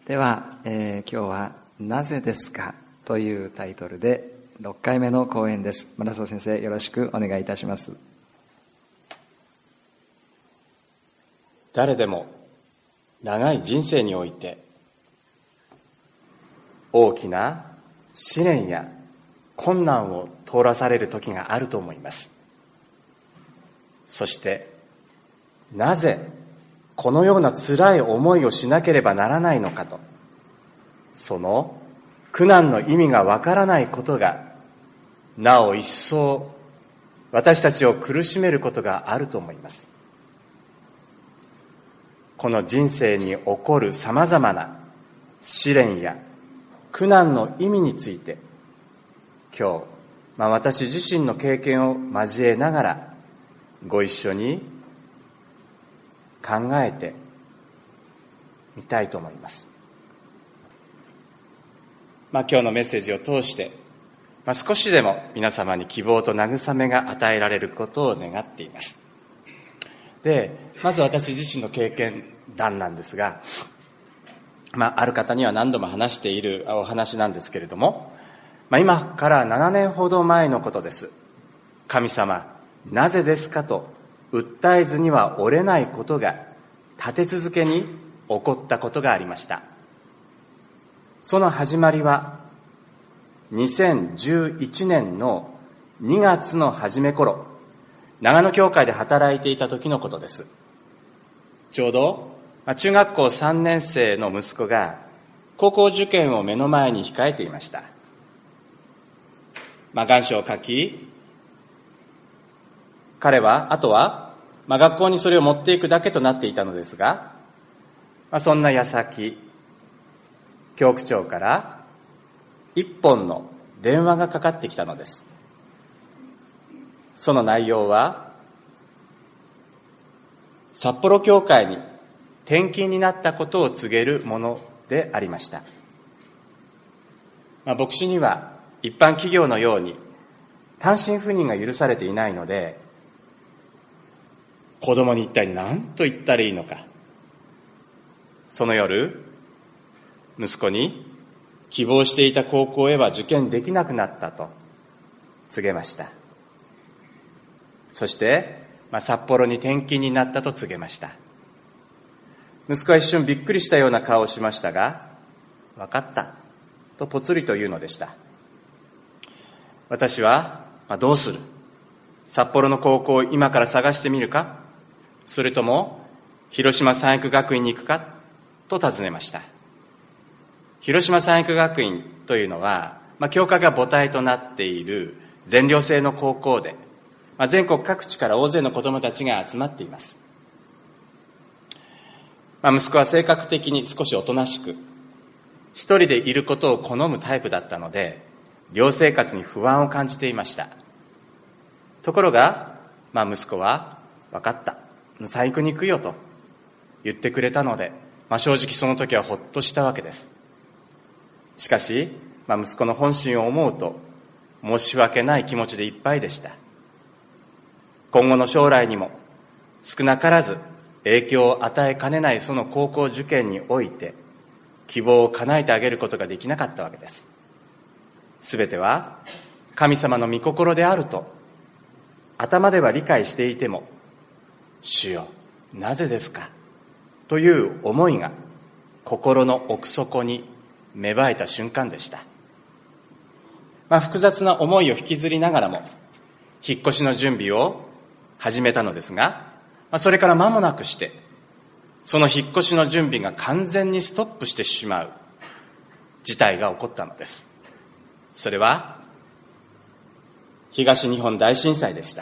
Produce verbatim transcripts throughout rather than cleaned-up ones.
では、えー、今日はなぜですかというタイトルでろっかいめの講演です。村澤先生、よろしくお願いいたします。 誰でも長い人生において大きな試練や困難を通らされる時があると思います。そしてなぜこのような辛い思いをしなければならないのかと、その苦難の意味がわからないことがなお一層私たちを苦しめることがあると思います。この人生に起こるさまざまな試練や苦難の意味について、今日、まあ、私自身の経験を交えながらご一緒に考えてみたいと思います。まあ、今日のメッセージを通して、まあ、少しでも皆様に希望と慰めが与えられることを願っています。で、まず私自身の経験談なんですが、まあ、ある方には何度も話しているお話なんですけれども、まあ、今からななねんほど前のことです。神様、なぜですかと訴えずには折れないことが立て続けに起こったことがありました。その始まりはにせんじゅういちねんのにがつの初め頃、長野教会で働いていた時のことです。ちょうど中学校さんねん生の息子が高校受験を目の前に控えていました。まあ、願書を書き、彼はあとはまあ、学校にそれを持っていくだけとなっていたのですが、まあ、そんな矢先、教区長から一本の電話がかかってきたのです。その内容は、札幌教会に転勤になったことを告げるものでありました。まあ、牧師には一般企業のように単身赴任が許されていないので、子供に一体何と言ったらいいのか。その夜、息子に希望していた高校へは受験できなくなったと告げました。そして、まあ、札幌に転勤になったと告げました。息子は一瞬びっくりしたような顔をしましたが、分かったとぽつりと言うのでした。私は、まあ、どうする？札幌の高校を今から探してみるか？それとも広島三育学院に行くかと尋ねました。広島三育学院というのは、まあ、教科が母体となっている全寮制の高校で、まあ、全国各地から大勢の子どもたちが集まっています。まあ、息子は性格的に少しおとなしく、一人でいることを好むタイプだったので、寮生活に不安を感じていました。ところが、まあ、息子は分かった。三育に行くよと言ってくれたので、まあ、正直その時はほっとしたわけです。しかし、まあ、息子の本心を思うと申し訳ない気持ちでいっぱいでした。今後の将来にも少なからず影響を与えかねないその高校受験において希望を叶えてあげることができなかったわけです。すべては神様の御心であると頭では理解していても、主よ、なぜですかという思いが心の奥底に芽生えた瞬間でした。まあ、複雑な思いを引きずりながらも引っ越しの準備を始めたのですが、まあ、それから間もなくしてその引っ越しの準備が完全にストップしてしまう事態が起こったのです。それは東日本大震災でした。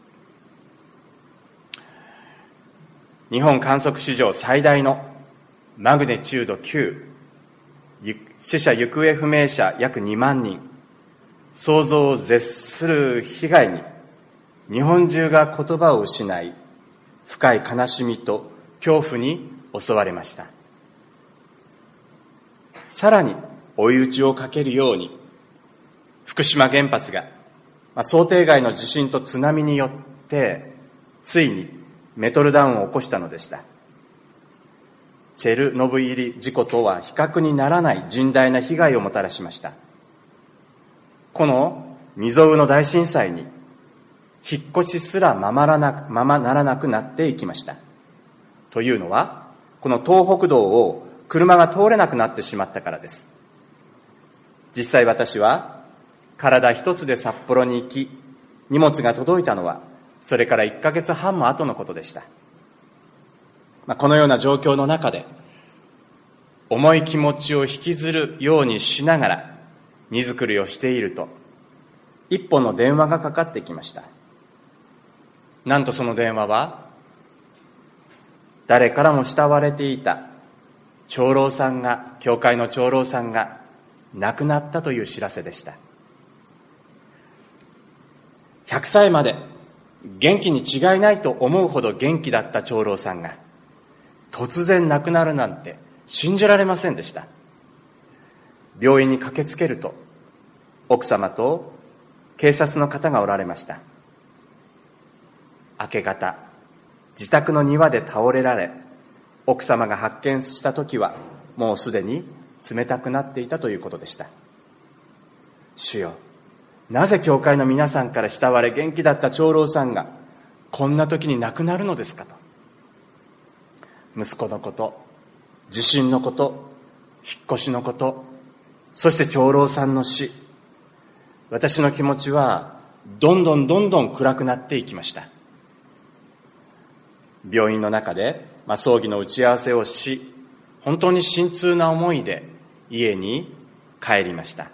日本観測史上最大のマグネチュードきゅう、死者行方不明者約にまんにん、想像を絶する被害に日本中が言葉を失い、深い悲しみと恐怖に襲われました。さらに追い打ちをかけるように、福島原発が、まあ、想定外の地震と津波によってついにメトルダウンを起こしたのでした。 チェルノブイリ事故とは比較にならない甚大な被害をもたらしました。この未曾有の大震災に引っ越しすらままらなままならなくなっていきました。というのは、この東北道を車が通れなくなってしまったからです。実際私は体一つで札幌に行き、荷物が届いたのはそれからいっかげつはんも後のことでした。まあ、このような状況の中で重い気持ちを引きずるようにしながら荷造りをしていると、一本の電話がかかってきました。なんとその電話は、誰からも慕われていた長老さんが、教会の長老さんが亡くなったという知らせでした。ひゃくさいまで元気に違いないと思うほど元気だった長老さんが突然亡くなるなんて信じられませんでした。病院に駆けつけると、奥様と警察の方がおられました。明け方、自宅の庭で倒れられ、奥様が発見した時はもうすでに冷たくなっていたということでした。主よ、なぜ教会の皆さんから慕われ元気だった長老さんがこんな時に亡くなるのですかと。息子のこと、地震のこと、引っ越しのこと、そして長老さんの死、私の気持ちはどんどんどんどん暗くなっていきました。病院の中で、まあ、葬儀の打ち合わせをし、本当に心痛な思いで家に帰りました。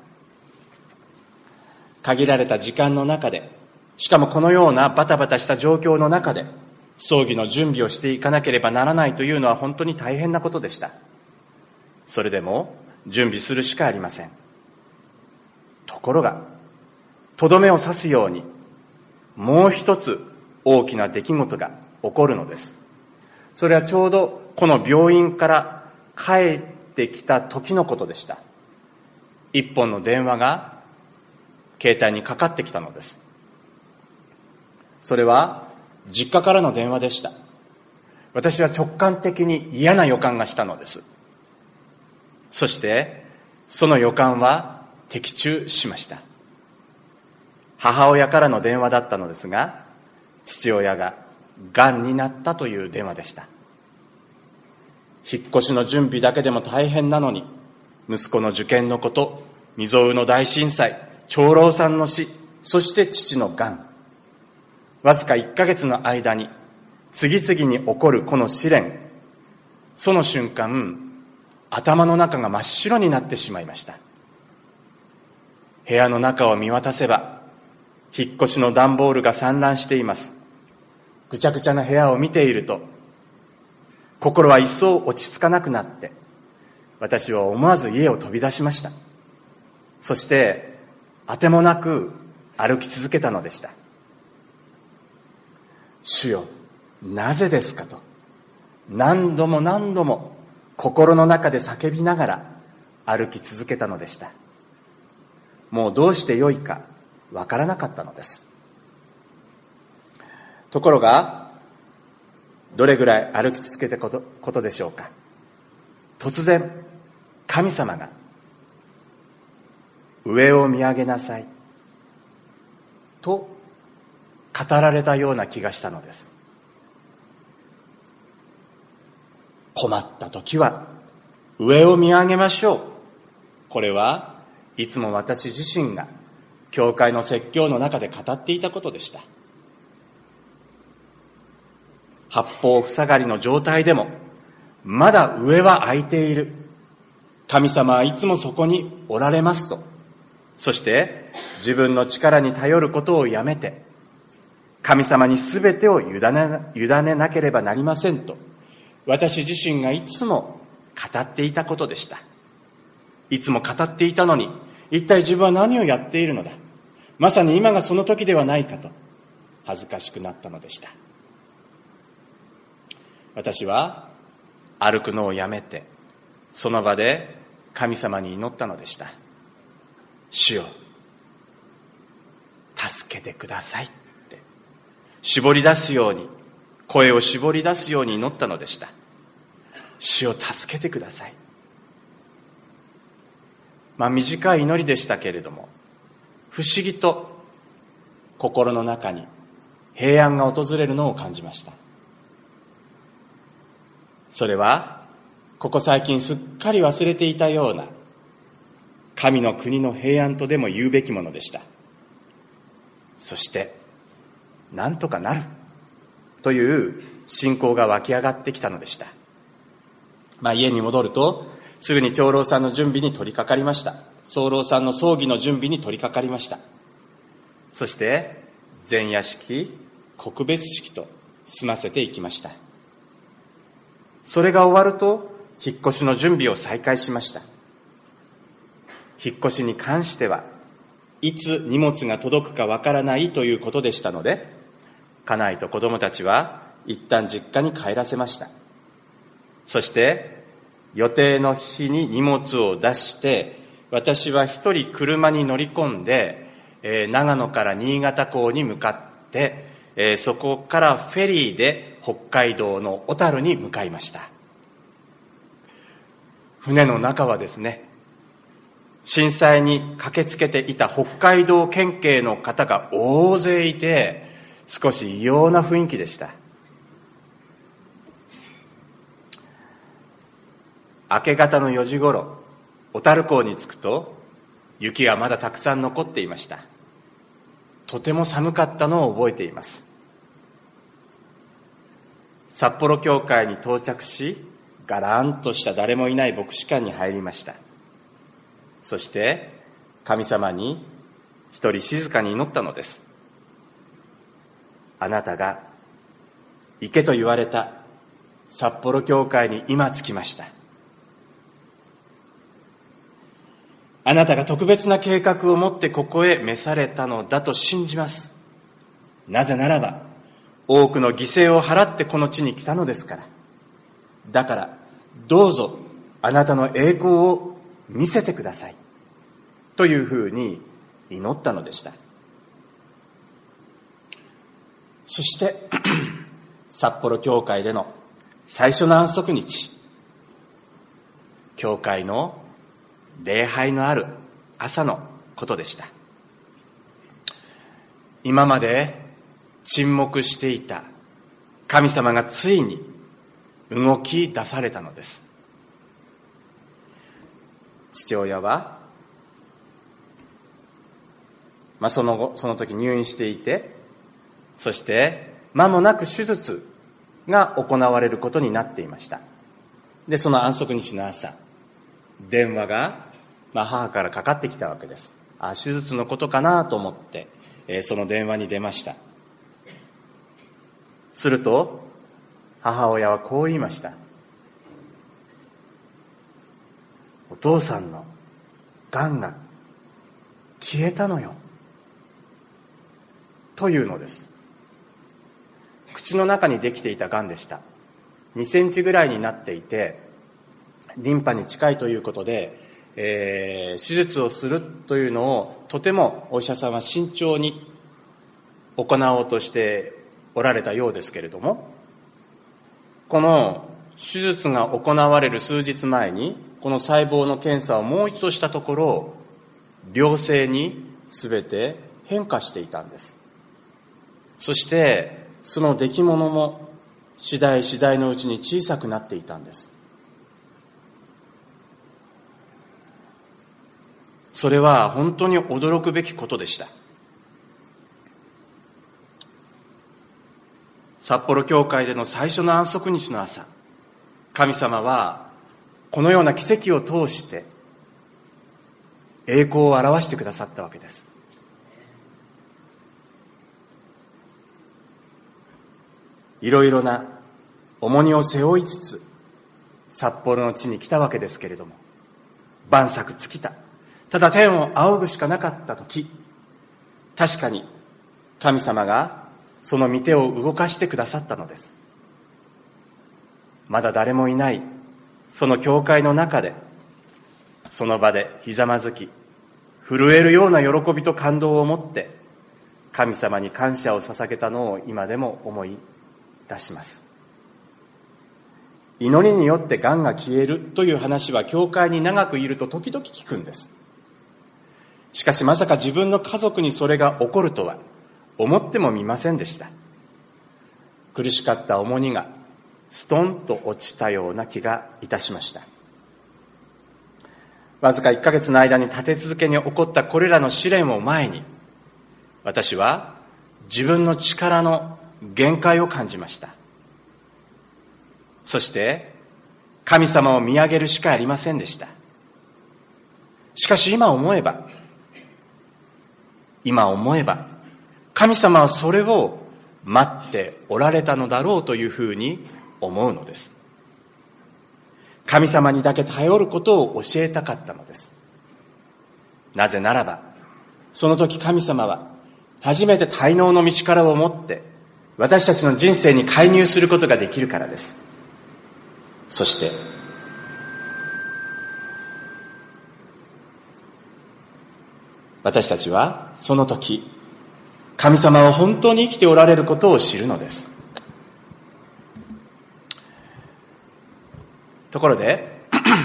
限られた時間の中で、しかもこのようなバタバタした状況の中で葬儀の準備をしていかなければならないというのは本当に大変なことでした。それでも準備するしかありません。ところが、とどめを刺すようにもう一つ大きな出来事が起こるのです。それはちょうどこの病院から帰ってきた時のことでした。一本の電話が携帯にかかってきたのです。それは実家からの電話でした。私は直感的に嫌な予感がしたのです。そしてその予感は的中しました。母親からの電話だったのですが、父親ががんになったという電話でした。引っ越しの準備だけでも大変なのに、息子の受験のこと、未曾有の大震災、長老さんの死、そして父のがん。わずかいっかげつの間に次々に起こるこの試練。その瞬間、頭の中が真っ白になってしまいました。部屋の中を見渡せば、引っ越しの段ボールが散乱しています。ぐちゃぐちゃな部屋を見ていると、心は一層落ち着かなくなって、私は思わず家を飛び出しました。そして、あてもなく歩き続けたのでした。主よ、なぜですかと、何度も何度も心の中で叫びながら歩き続けたのでした。もうどうしてよいかわからなかったのです。ところが、どれぐらい歩き続けたこと、ことでしょうか。突然、神様が、上を見上げなさい、と語られたような気がしたのです。困った時は、上を見上げましょう。これはいつも私自身が、教会の説教の中で語っていたことでした。八方塞がりの状態でも、まだ上は空いている。神様はいつもそこにおられますと。そして自分の力に頼ることをやめて、神様にすべてを委ね、委ねなければなりませんと、私自身がいつも語っていたことでした。いつも語っていたのに、一体自分は何をやっているのだ。まさに今がその時ではないかと、恥ずかしくなったのでした。私は歩くのをやめて、その場で神様に祈ったのでした。主よ、助けてくださいって、絞り出すように、声を絞り出すように祈ったのでした。 主を助けてください。まあ短い祈りでしたけれども、不思議と心の中に平安が訪れるのを感じました。それはここ最近すっかり忘れていたような神の国の平安とでも言うべきものでした。そしてなんとかなるという信仰が湧き上がってきたのでした。まあ家に戻るとすぐに長老さんの準備に取り掛かりました。早老さんの葬儀の準備に取り掛かりました。そして前夜式、告別式と済ませていきました。それが終わると引っ越しの準備を再開しました。引っ越しに関してはいつ荷物が届くかわからないということでしたので、家内と子供たちは一旦実家に帰らせました。そして予定の日に荷物を出して、私は一人車に乗り込んで、えー、長野から新潟港に向かって、えー、そこからフェリーで北海道の小樽に向かいました。船の中はですね、震災に駆けつけていた北海道県警の方が大勢いて、少し異様な雰囲気でした。明け方のよじごろ、小樽港に着くと雪がまだたくさん残っていました。とても寒かったのを覚えています。札幌教会に到着し、ガランとした誰もいない牧師館に入りました。そして神様に一人静かに祈ったのです。あなたが行けと言われた札幌教会に今着きました。あなたが特別な計画を持ってここへ召されたのだと信じます。なぜならば多くの犠牲を払ってこの地に来たのですから。だからどうぞあなたの栄光を見せてくださいというふうに祈ったのでした。そして札幌教会での最初の安息日、教会の礼拝のある朝のことでした。今まで沈黙していた神様がついに動き出されたのです。父親は、まあ、その後、その時入院していて、そして間もなく手術が行われることになっていました。で、その安息日の朝、電話が、まあ、母からかかってきたわけです。あ、手術のことかなと思って、えー、その電話に出ました。すると母親はこう言いました。お父さんのがんが消えたのよというのです。口の中にできていたがんでした。にセンチぐらいになっていて、リンパに近いということで、えー、手術をするというのをとてもお医者さんは慎重に行おうとしておられたようですけれども、この手術が行われる数日前にこの細胞の検査をもう一度したところ、良性に全て変化していたんです。そしてその出来物も次第次第のうちに小さくなっていたんです。それは本当に驚くべきことでした。札幌教会での最初の安息日の朝、神様はこのような奇跡を通して栄光を表してくださったわけです。いろいろな重荷を背負いつつ札幌の地に来たわけですけれども、万策尽きた、ただ天を仰ぐしかなかった時、確かに神様がその御手を動かしてくださったのです。まだ誰もいないその教会の中で、その場でひざまずき、震えるような喜びと感動を持って神様に感謝を捧げたのを今でも思い出します。 祈りによってがんが消えるという話は教会に長くいると時々聞くんです。しかしまさか自分の家族にそれが起こるとは思ってもみませんでした。苦しかった重荷がストンと落ちたような気がいたしました。わずかいっかげつの間に立て続けに起こったこれらの試練を前に、私は自分の力の限界を感じました。そして神様を見上げるしかありませんでした。しかし今思えば今思えば神様はそれを待っておられたのだろうというふうに思うのです。神様にだけ頼ることを教えたかったのです。なぜならばその時神様は初めて滞納の道からを持って私たちの人生に介入することができるからです。そして私たちはその時神様は本当に生きておられることを知るのです。ところで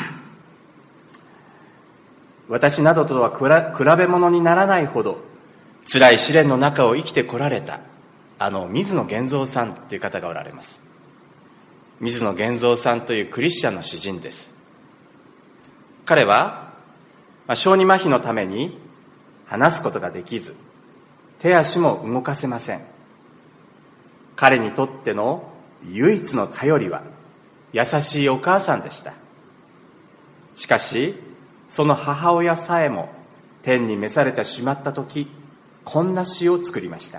私などとは比べ物にならないほど辛い試練の中を生きてこられたあの水野源三さんという方がおられます。水野源三さんというクリスチャンの詩人です。彼は、まあ、小児麻痺のために話すことができず手足も動かせません。彼にとっての唯一の頼りは優しいお母さんでした。しかしその母親さえも天に召されてしまったとき、こんな詩を作りました。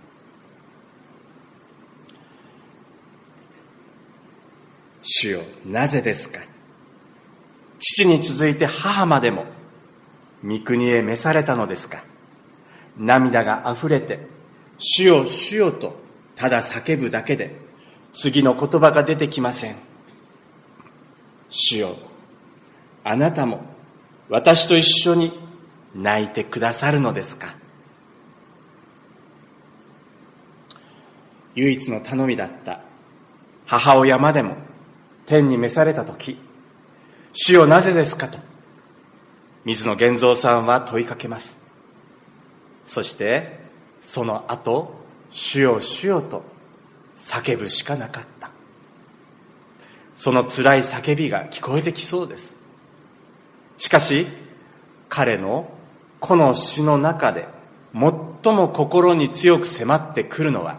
主よ、なぜですか。父に続いて母までも御国へ召されたのですか。涙があふれて主よ主よとただ叫ぶだけで次の言葉が出てきません。主よ、あなたも私と一緒に泣いてくださるのですか。唯一の頼みだった母親までも天に召されたとき、主よなぜですかと水野源三さんは問いかけます。そしてその後、主よ主よと叫ぶしかなかった。その辛い叫びが聞こえてきそうです。しかし彼のこの詩の中で最も心に強く迫ってくるのは、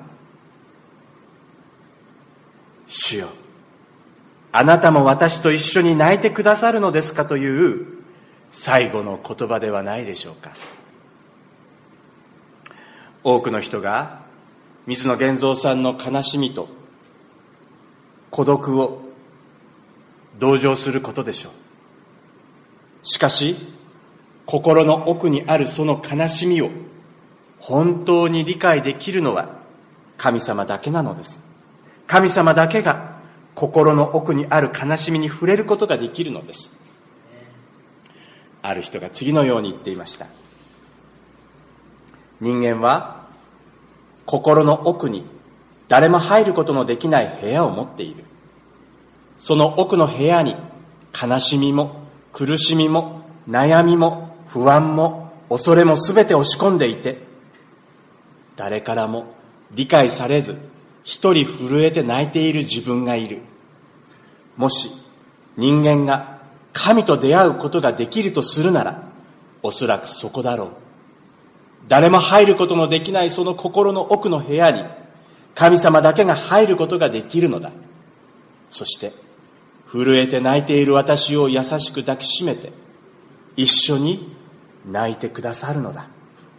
主よ、あなたも私と一緒に泣いてくださるのですかという最後の言葉ではないでしょうか。多くの人が水野源三さんの悲しみと孤独を同情することでしょう。しかし心の奥にあるその悲しみを本当に理解できるのは神様だけなのです。神様だけが心の奥にある悲しみに触れることができるのです。ある人が次のように言っていました。人間は心の奥に誰も入ることのできない部屋を持っている。その奥の部屋に悲しみも苦しみも悩みも不安も恐れもすべて押し込んでいて、誰からも理解されず一人震えて泣いている自分がいる。もし人間が神と出会うことができるとするなら、おそらくそこだろう。誰も入ることのできないその心の奥の部屋に神様だけが入ることができるのだ。そして震えて泣いている私を優しく抱きしめて一緒に泣いてくださるのだ。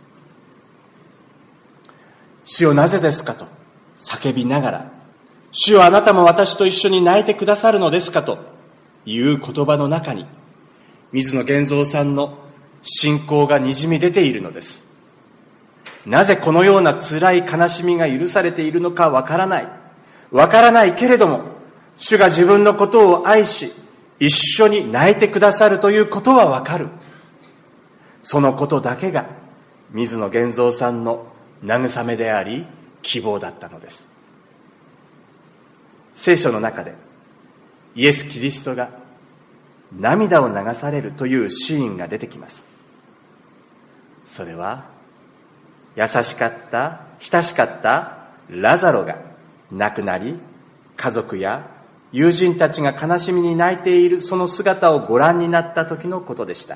主よなぜですかと叫びながら、主よあなたも私と一緒に泣いてくださるのですかという言葉の中に水野源三さんの信仰がにじみ出ているのです。なぜこのような辛い悲しみが許されているのかわからない。わからないけれども、主が自分のことを愛し、一緒に泣いてくださるということはわかる。そのことだけが水野源三さんの慰めであり、希望だったのです。聖書の中で、 イエス・キリストが涙を流されるというシーンが出てきます。それは優しかった親しかったラザロが亡くなり、家族や友人たちが悲しみに泣いているその姿をご覧になった時のことでした。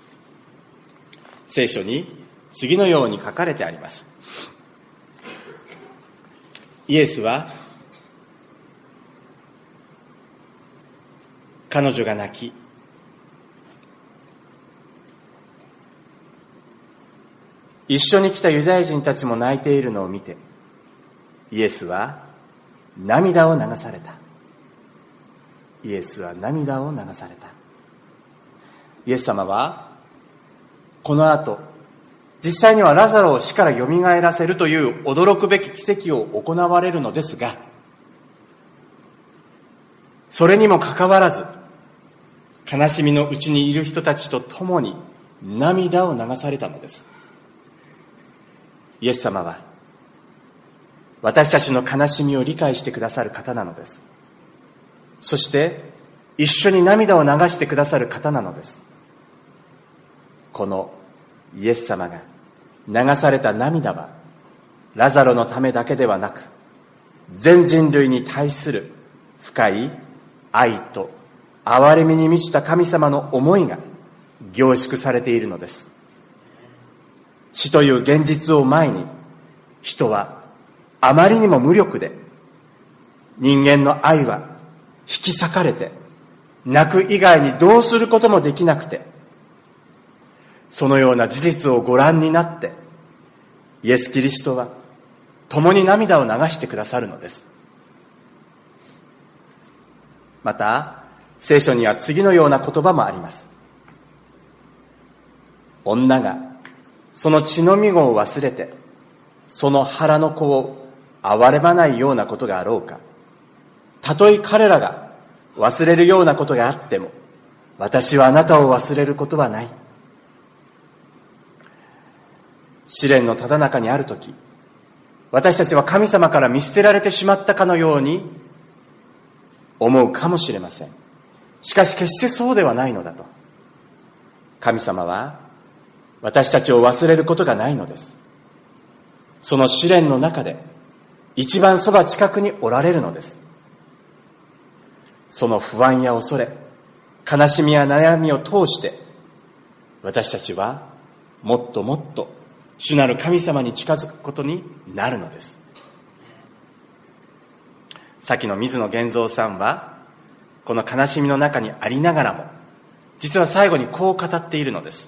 聖書に次のように書かれてあります。イエスは彼女が泣き、一緒に来たユダヤ人たちも泣いているのを見て、イエスは涙を流された。イエスは涙を流された。イエス様はこの後、実際にはラザロを死からよみがえらせるという驚くべき奇跡を行われるのですが、それにもかかわらず、悲しみのうちにいる人たちと共に涙を流されたのです。イエス様は私たちの悲しみを理解してくださる方なのです。そして一緒に涙を流してくださる方なのです。このイエス様が流された涙はラザロのためだけではなく、全人類に対する深い愛と憐れみに満ちた神様の思いが凝縮されているのです。死という現実を前に、人はあまりにも無力で、人間の愛は引き裂かれて、泣く以外にどうすることもできなくて、そのような事実をご覧になって、イエス・キリストは共に涙を流してくださるのです。また、聖書には次のような言葉もあります。女がその血のみ子を忘れて、その腹の子を憐れまないようなことがあろうか。たとえ彼らが忘れるようなことがあっても、私はあなたを忘れることはない。試練のただ中にあるとき、私たちは神様から見捨てられてしまったかのように思うかもしれません。しかし決してそうではないのだと。神様は私たちを忘れることがないのです。その試練の中で一番そば近くにおられるのです。その不安や恐れ、悲しみや悩みを通して、私たちはもっともっと主なる神様に近づくことになるのです。先の水野源三さんは、この悲しみの中にありながらも、実は最後にこう語っているのです。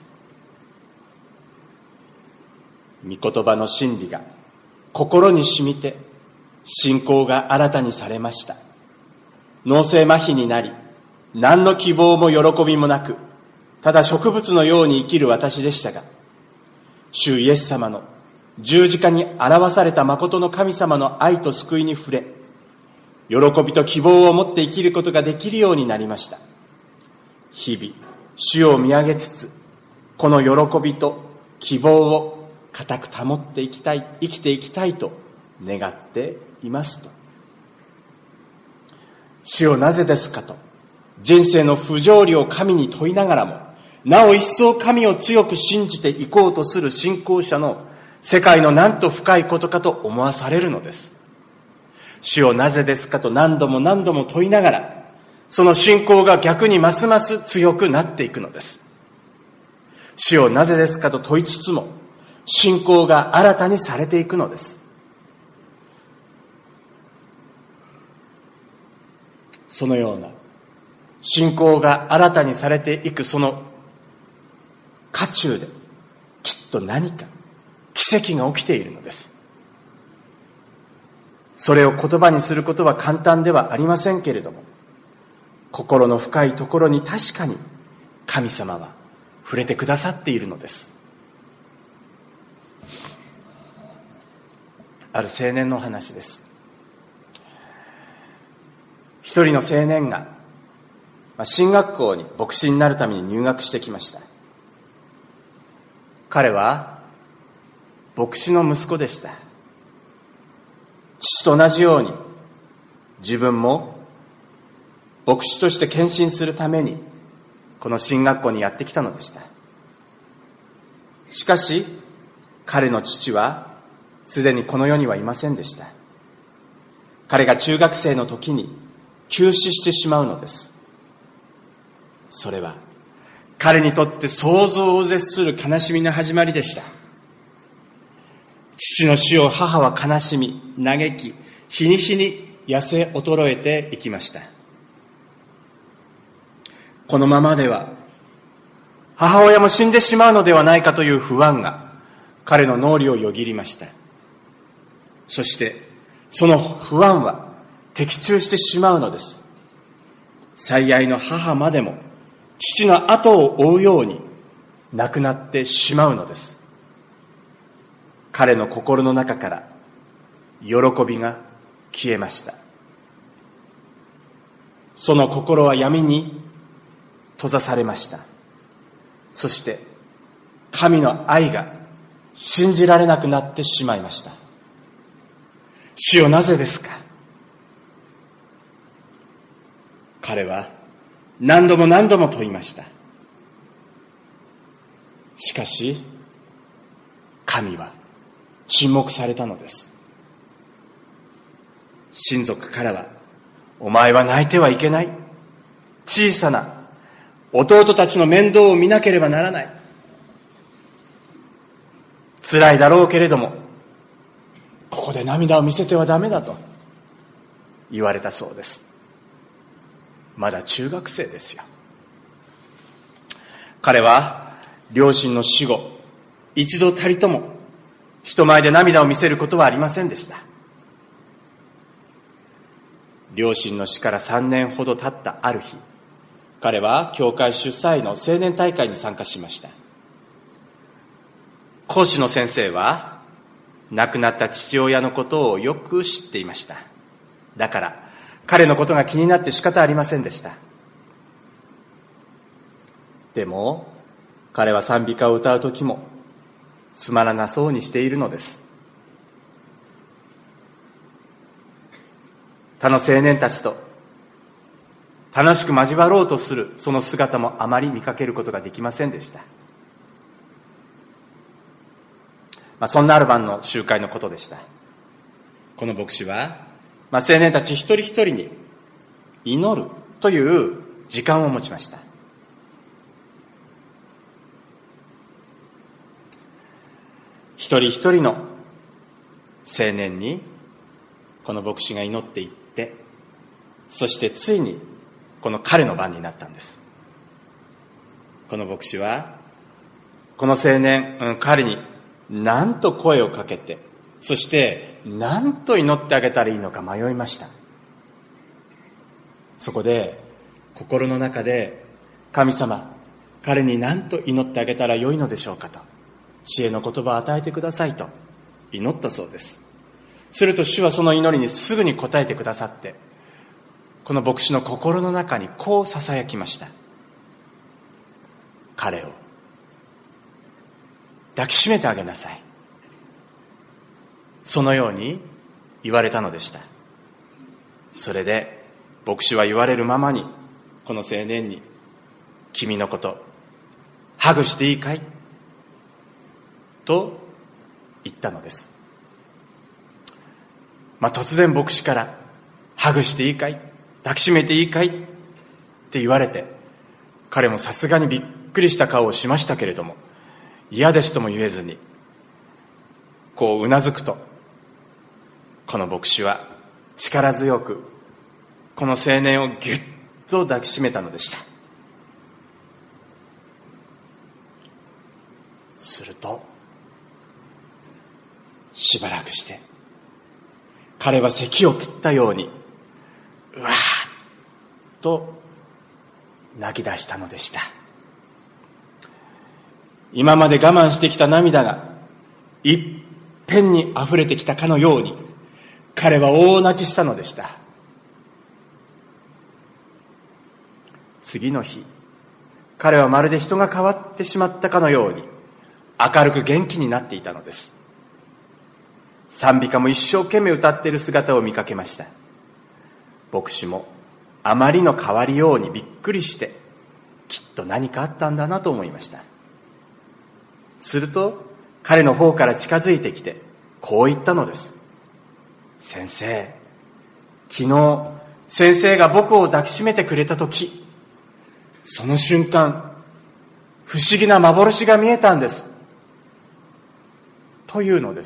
御言葉の真理が心に染みて、信仰が新たにされました。脳性麻痺になり、何の希望も喜びもなく、ただ植物のように生きる私でしたが、主イエス様の十字架に表された誠の神様の愛と救いに触れ、喜びと希望を持って生きることができるようになりました。日々、主を見上げつつ、この喜びと希望を固く保っていきたい、生きていきたいと願っていますと。主よなぜですかと、人生の不条理を神に問いながらも、なお一層神を強く信じていこうとする信仰者の世界のなんと深いことかと思わされるのです。主よなぜですかと何度も何度も問いながら、その信仰が逆にますます強くなっていくのです。主よなぜですかと問いつつも、信仰が新たにされていくのです。そのような信仰が新たにされていくその渦中で、きっと何か奇跡が起きているのです。それを言葉にすることは簡単ではありませんけれども、心の深いところに確かに神様は触れてくださっているのです。ある青年の話です。一人の青年が進学校に牧師になるために入学してきました。彼は牧師の息子でした。父と同じように自分も牧師として献身するためにこの神学校にやってきたのでした。しかし彼の父はすでにこの世にはいませんでした。彼が中学生の時に急死してしまうのです。それは彼にとって想像を絶する悲しみの始まりでした。父の死を母は悲しみ、嘆き、日に日に痩せ衰えていきました。このままでは母親も死んでしまうのではないかという不安が彼の脳裏をよぎりました。そしてその不安は的中してしまうのです。最愛の母までも父の後を追うように亡くなってしまうのです。彼の心の中から喜びが消えました。その心は闇に閉ざされました。そして神の愛が信じられなくなってしまいました。主よ、なぜですか？彼は何度も何度も問いました。しかし神は沈黙されたのです。親族からは、お前は泣いてはいけない。小さな弟たちの面倒を見なければならない。辛いだろうけれども、ここで涙を見せてはダメだと言われたそうです。まだ中学生ですよ。彼は両親の死後、一度たりとも人前で涙を見せることはありませんでした。両親の死からさんねんほど経ったある日、彼は教会主催の青年大会に参加しました。講師の先生は亡くなった父親のことをよく知っていました。だから彼のことが気になって仕方ありませんでした。でも彼は賛美歌を歌うときもつまらなそうにしているのです。他の青年たちと楽しく交わろうとするその姿もあまり見かけることができませんでした。まあ、そんなある晩の集会のことでした。この牧師は、まあ、青年たち一人一人に祈るという時間を持ちました。一人一人の青年にこの牧師が祈っていって、そしてついにこの彼の番になったんです。この牧師はこの青年、うん、彼に何と声をかけて、そして何と祈ってあげたらいいのか迷いました。そこで心の中で、神様、彼に何と祈ってあげたらよいのでしょうかと、知恵の言葉を与えてくださいと祈ったそうです。すると主はその祈りにすぐに応えてくださって、この牧師の心の中にこう囁きました。彼を抱きしめてあげなさい。そのように言われたのでした。それで牧師は言われるままにこの青年に、君のことハグしていいかいと言ったのです。まあ、突然牧師からハグしていいかい、抱きしめていいかいって言われて、彼もさすがにびっくりした顔をしましたけれども、嫌ですとも言えずにこううなずくと、この牧師は力強くこの青年をぎゅっと抱きしめたのでした。するとしばらくして彼は咳を切ったようにうわーっと泣き出したのでした。今まで我慢してきた涙がいっぺんに溢れてきたかのように、彼は大泣きしたのでした。次の日、彼はまるで人が変わってしまったかのように明るく元気になっていたのです。賛美歌も一生懸命歌っている姿を見かけました。牧師もあまりの変わりようにびっくりして、きっと何かあったんだなと思いました。すると彼の方から近づいてきてこう言ったのです。先生、昨日先生が僕を抱きしめてくれたとき、その瞬間不思議な幻が見えたんです。というのです。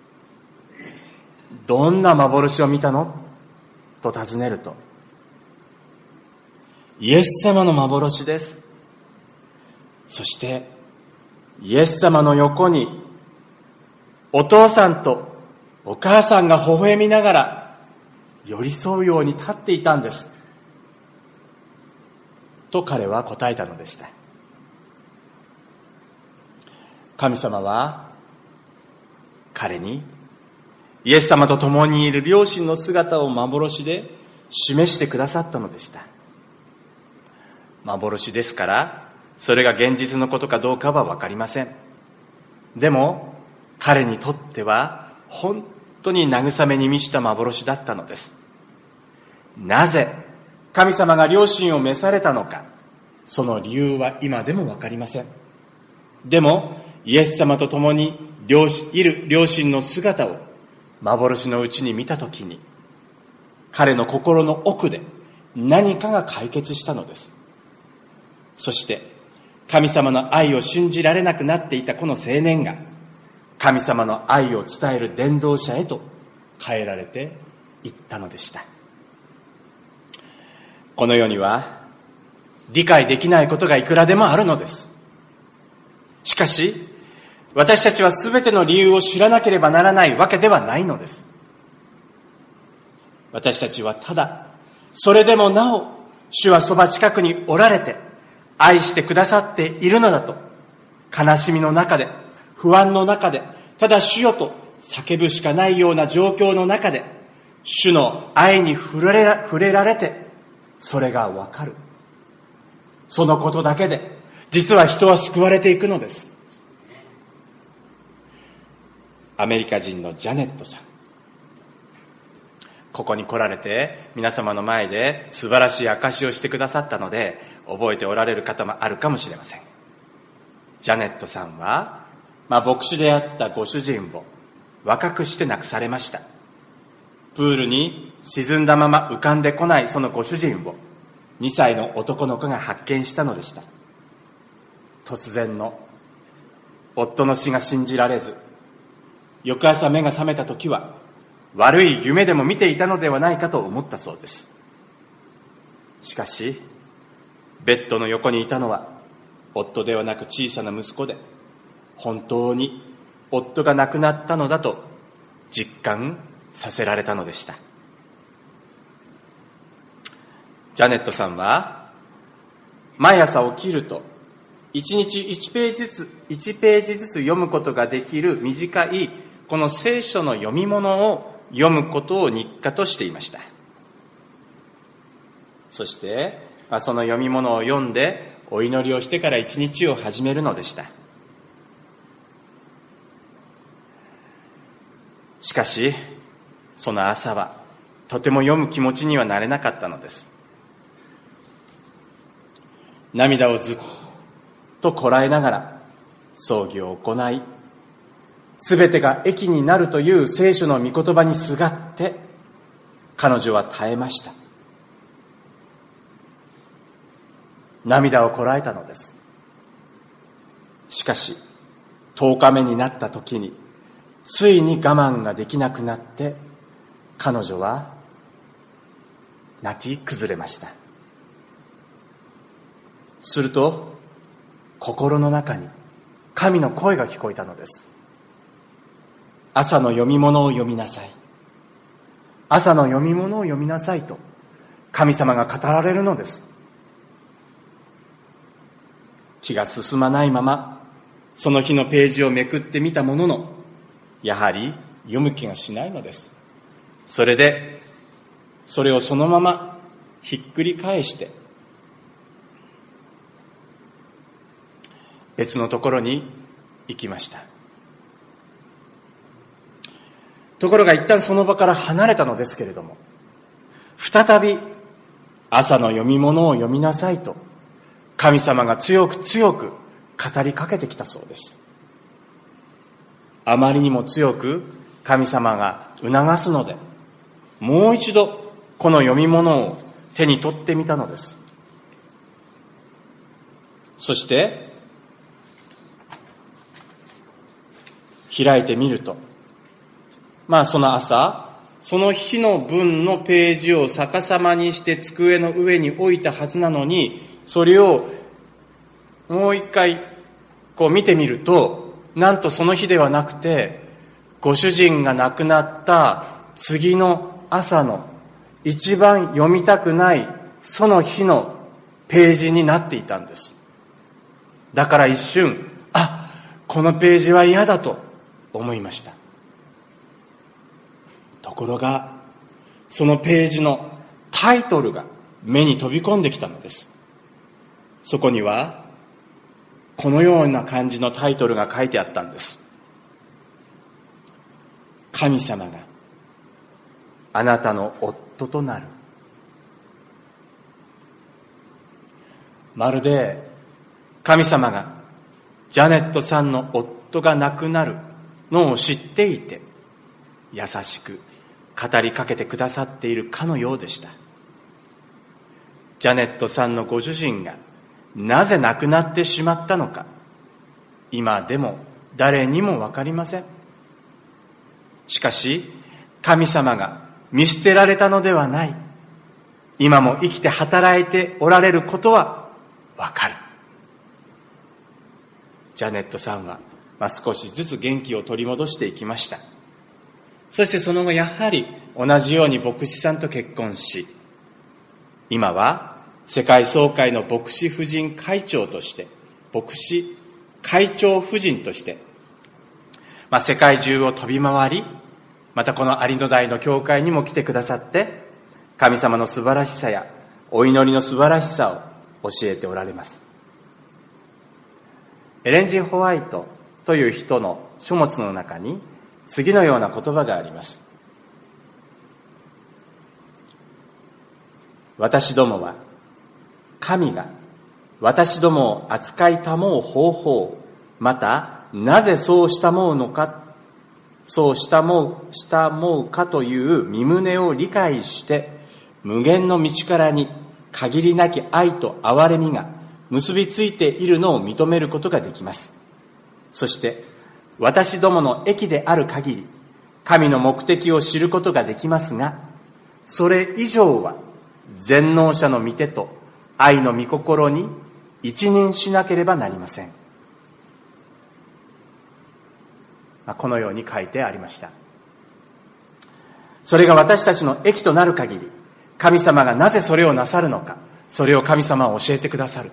どんな幻を見たのと尋ねると、イエス様の幻です。そしてイエス様の横にお父さんとお母さんが微笑みながら寄り添うように立っていたんです。と彼は答えたのでした。神様は彼にイエス様と共にいる両親の姿を幻で示してくださったのでした。幻ですから、それが現実のことかどうかは分かりません。でも彼にとっては本当に慰めに満ちた幻だったのです。なぜ神様が両親を召されたのか、その理由は今でも分かりません。でもイエス様と共にいる両親の姿を幻のうちに見たときに、彼の心の奥で何かが解決したのです。そして神様の愛を信じられなくなっていたこの青年が、神様の愛を伝える伝道者へと変えられていったのでした。この世には理解できないことがいくらでもあるのです。しかし私たちはすべての理由を知らなければならないわけではないのです。私たちはただ、それでもなお主はそば近くにおられて愛してくださっているのだと、悲しみの中で、不安の中で、ただ主よと叫ぶしかないような状況の中で、主の愛に触れら、触れられて、それがわかる。そのことだけで実は人は救われていくのです。アメリカ人のジャネットさん、ここに来られて皆様の前で素晴らしい証しをしてくださったので覚えておられる方もあるかもしれません。ジャネットさんは、まあ、牧師であったご主人を若くして亡くされました。プールに沈んだまま浮かんでこないそのご主人をにさいの男の子が発見したのでした。突然の夫の死が信じられず、翌朝目が覚めた時は悪い夢でも見ていたのではないかと思ったそうです。しかしベッドの横にいたのは夫ではなく小さな息子で、本当に夫が亡くなったのだと実感させられたのでした。ジャネットさんは毎朝起きるといちにちいちページずついちページずつ読むことができる短いこの聖書の読み物を読むことを日課としていました。そしてその読み物を読んでお祈りをしてから一日を始めるのでした。しかしその朝はとても読む気持ちにはなれなかったのです。涙をずっとこらえながら葬儀を行い、すべてが益になるという聖書の御言葉にすがって彼女は耐えました。涙をこらえたのです。しかしとおかめになった時についに我慢ができなくなって彼女は泣き崩れました。すると心の中に神の声が聞こえたのです。朝の読み物を読みなさい。朝の読み物を読みなさいと神様が語られるのです。気が進まないままその日のページをめくってみたものの、やはり読む気がしないのです。それでそれをそのままひっくり返して別のところに行きました。ところが一旦その場から離れたのですけれども、再び朝の読み物を読みなさいと神様が強く強く語りかけてきたそうです。あまりにも強く神様が促すので、もう一度この読み物を手に取ってみたのです。そして開いてみると、まあその朝、その日の分のページを逆さまにして机の上に置いたはずなのに、それをもう一回こう見てみると、なんとその日ではなくて、ご主人が亡くなった次の朝の一番読みたくないその日のページになっていたんです。だから一瞬、あ、このページは嫌だと思いました。ところが、そのページのタイトルが目に飛び込んできたのです。そこには、このような感じのタイトルが書いてあったんです。神様があなたの夫となる。まるで神様がジャネットさんの夫が亡くなるのを知っていて、優しく語りかけてくださっているかのようでした。ジャネットさんのご主人がなぜ亡くなってしまったのか、今でも誰にもわかりません。しかし、神様が見捨てられたのではない。今も生きて働いておられることはわかる。ジャネットさんは、まあ、少しずつ元気を取り戻していきました。そしてその後やはり同じように牧師さんと結婚し、今は世界総会の牧師婦人会長として、牧師会長夫人として、まあ、世界中を飛び回り、またこの有野台の教会にも来てくださって、神様の素晴らしさやお祈りの素晴らしさを教えておられます。エレン・ジ・ホワイトという人の書物の中に次のような言葉があります。私どもは神が私どもを扱いたもう方法、またなぜそうしたもうのか、そうしたもうしたもうかという身旨を理解して、無限の道からに限りなき愛と憐れみが結びついているのを認めることができます。そして私どもの益である限り、神の目的を知ることができますが、それ以上は全能者の御手と愛の御心に一任しなければなりません。このように書いてありました。それが私たちの益となる限り、神様がなぜそれをなさるのか、それを神様は教えてくださる。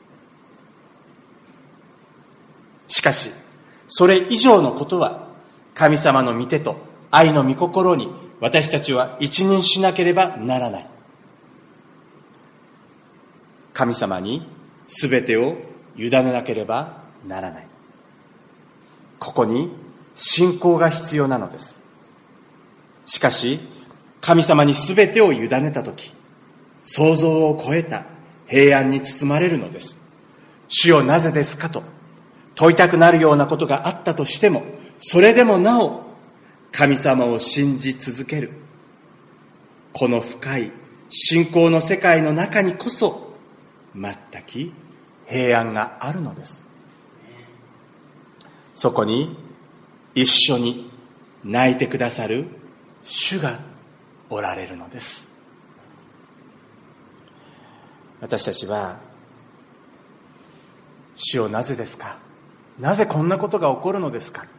しかし、それ以上のことは、神様の御手と愛の御心に私たちは一任しなければならない。神様に全てを委ねなければならない。ここに信仰が必要なのです。しかし、神様に全てを委ねたとき、想像を超えた平安に包まれるのです。主よなぜですかと問いたくなるようなことがあったとしても、それでもなお神様を信じ続ける。この深い信仰の世界の中にこそ全く平安があるのです。そこに一緒に泣いてくださる主がおられるのです。私たちは、主よなぜですか、なぜこんなことが起こるのですか、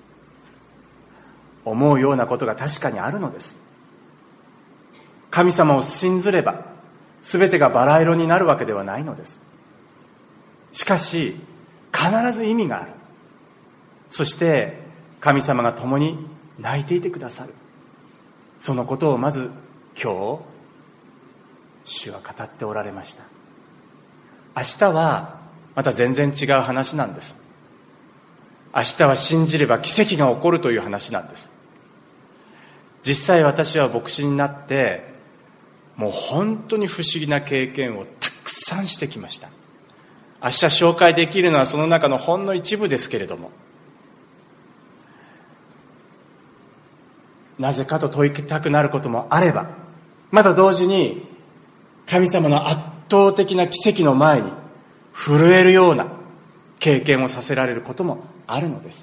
思うようなことが確かにあるのです。神様を信ずれば全てがバラ色になるわけではないのです。しかし必ず意味がある。そして神様が共に泣いていてくださる。そのことをまず今日主は語っておられました。明日はまた全然違う話なんです。明日は信じれば奇跡が起こるという話なんです。実際私は牧師になってもう本当に不思議な経験をたくさんしてきました。明日紹介できるのはその中のほんの一部ですけれども、なぜかと問いたくなることもあれば、また同時に神様の圧倒的な奇跡の前に震えるような経験をさせられることもあるのです。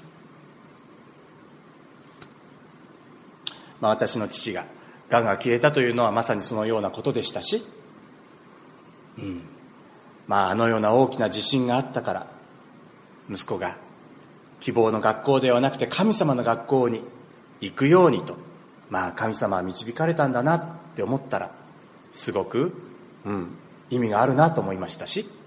まあ、私の父ががんが消えたというのはまさにそのようなことでしたし、うん、まああのような大きな地震があったから息子が希望の学校ではなくて神様の学校に行くようにと、まあ神様は導かれたんだなって思ったらすごく、うん、意味があるなと思いましたし、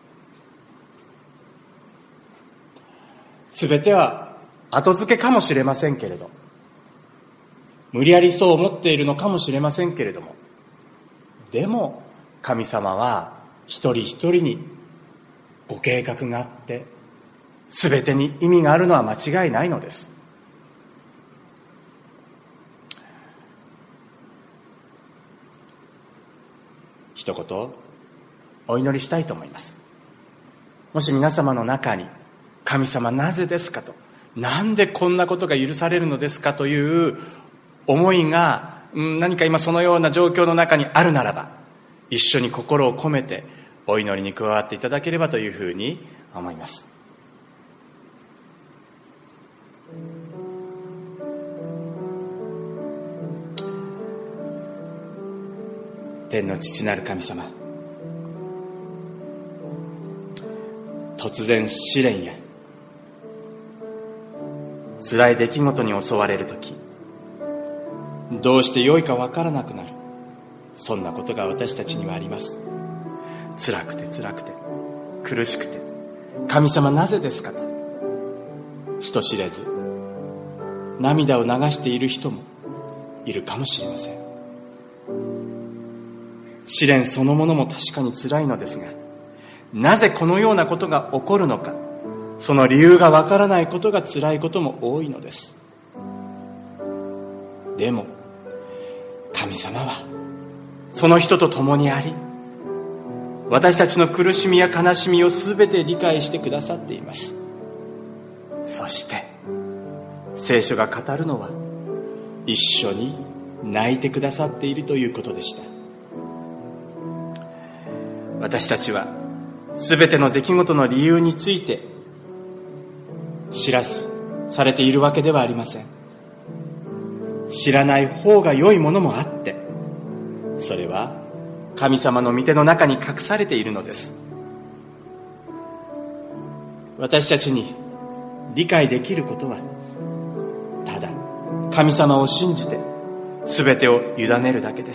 すべては後付けかもしれませんけれど、無理やりそう思っているのかもしれませんけれども、でも神様は一人一人にご計画があって、すべてに意味があるのは間違いないのです。一言お祈りしたいと思います。もし皆様の中に神様なぜですかと、なんでこんなことが許されるのですかという思いが何か今そのような状況の中にあるならば、一緒に心を込めてお祈りに加わっていただければというふうに思います。天の父なる神様、突然試練や辛い出来事に襲われるとき、どうして良いかわからなくなる、そんなことが私たちにはあります。辛くて辛くて苦しくて、神様なぜですかと人知れず涙を流している人もいるかもしれません。試練そのものも確かに辛いのですが、なぜこのようなことが起こるのか、その理由がわからないことが辛いことも多いのです。でも神様はその人と共にあり、私たちの苦しみや悲しみをすべて理解してくださっています。そして聖書が語るのは、一緒に泣いてくださっているということでした。私たちはすべての出来事の理由について知らずされているわけではありません。知らない方が良いものもあって、それは神様の御手の中に隠されているのです。私たちに理解できることは、ただ神様を信じて全てを委ねるだけです。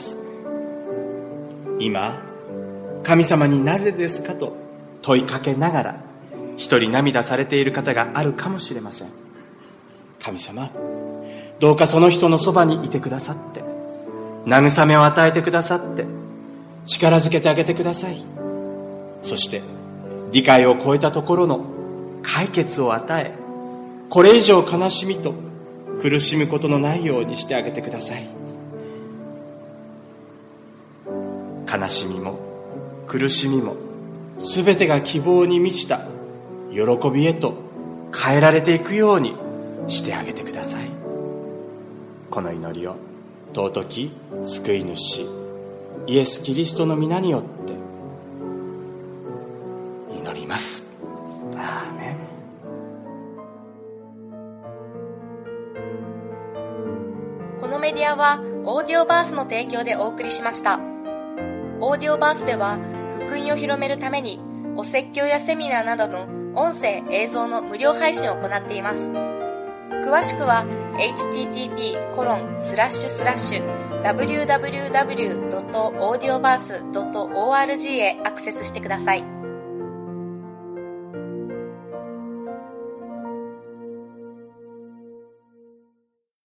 今神様になぜですかと問いかけながら一人涙されている方があるかもしれません。神様、どうかその人のそばにいてくださって、慰めを与えてくださって、力づけてあげてください。そして理解を超えたところの解決を与え、これ以上悲しみと苦しむことのないようにしてあげてください。悲しみも苦しみもすべてが希望に満ちた喜びへと変えられていくようにしてあげてください。この祈りを尊き救い主イエス・キリストの皆によって祈ります。アーメン。 このメディアはオーディオバースの提供でお送りしました。オーディオバースでは福音を広めるためにお説教やセミナーなどの音声映像の無料配信を行っています。詳しくは エイチティーティーピーコロンスラッシュスラッシュダブリューダブリューダブリュードットオーディオバースドットオーアールジー へアクセスしてください。